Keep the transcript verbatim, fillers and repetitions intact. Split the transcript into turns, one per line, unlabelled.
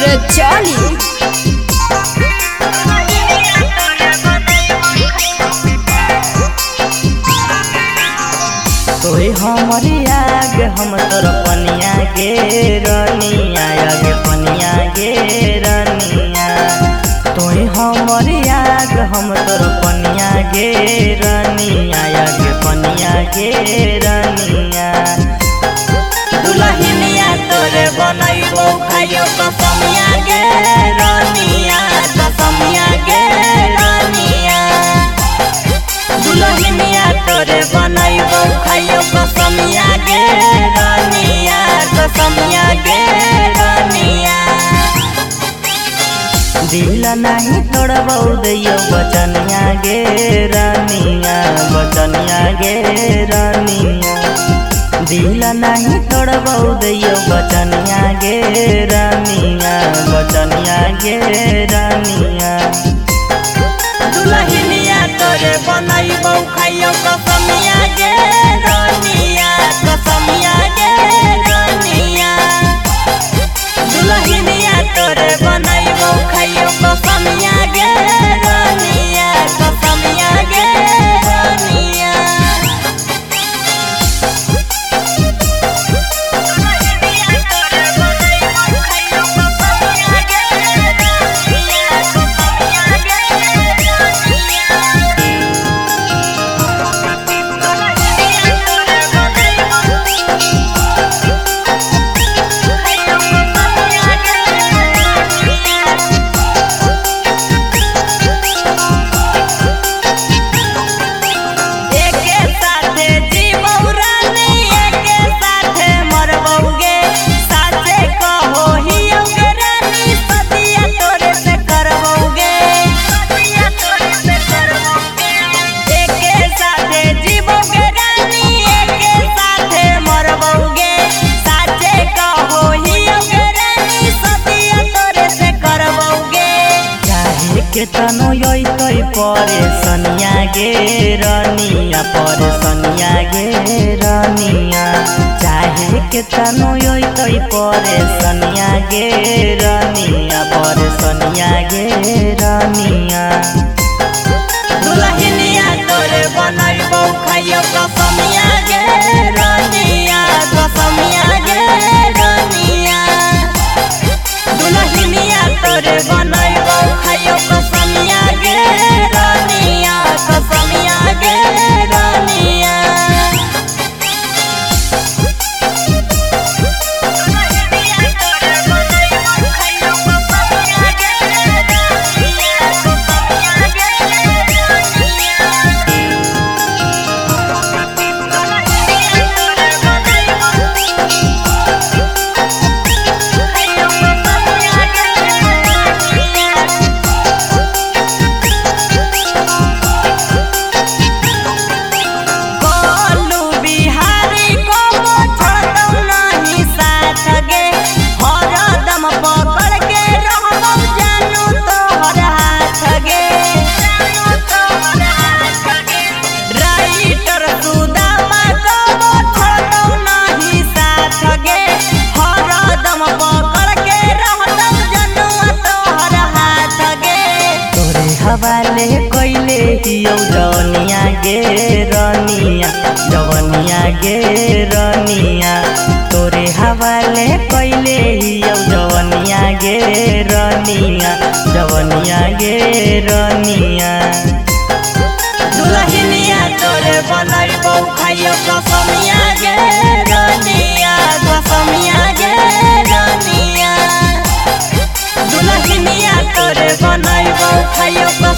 चली
तोय हमरी आग हम तोर पनिया गे रनिया आगे पनिया गे रनिया तोय हमरी आग हम तोर पनिया गे रनिया आगे पनिया गे रनिया दुल्हनिया तोरे बनैबो खाइयो कसमिया गे रनिया कसमिया गे रनिया दुल्हनिया तोरे बनैबो खाइयो कसमिया गे रनिया कसमिया गे रनिया दिल नहीं तोड़बौ दैयो बचनिया गे रनिया बचनिया गे रनिया दिल नहीं तोड़बौ दैयो बचनिया गे रनिया बचनिया गे रनिया दुल्हनिया तोरे बनैबौ खाइयो कसमिया गे रनिया कसमिया गे रनिया दुल्हनिया तोरे बनैबौ खाइयो कसमिया गे रनिया कसमिया गे रनिया केतनो योई तोय परेशानिया गे रनिया परेशानिया गे रनिया चाहे केतनो योई तोय परेशानिया गे रनिया परेशानिया गे रनिया दुल्हनिया तोरे बनैबौ खाइयो कसमिया गे रनिया कसमिया गे रनिया दुल्हनिया तोरे बनैबौ खाइयो कसमिया गे रनिया कसमिया गे रनिया हवाले कोइले हियो जवनिया गे रनिया जवनिया गे रनिया तोरे हवाले कोइले हियो जवनिया गे रनिया जवनिया गे रनिया दुल्हनिया तोरे बनैबौ खाइयो कसमिया गे रनिया कसमिया गे रनिया दुल्हनिया तोरे बनैबौ खाइयो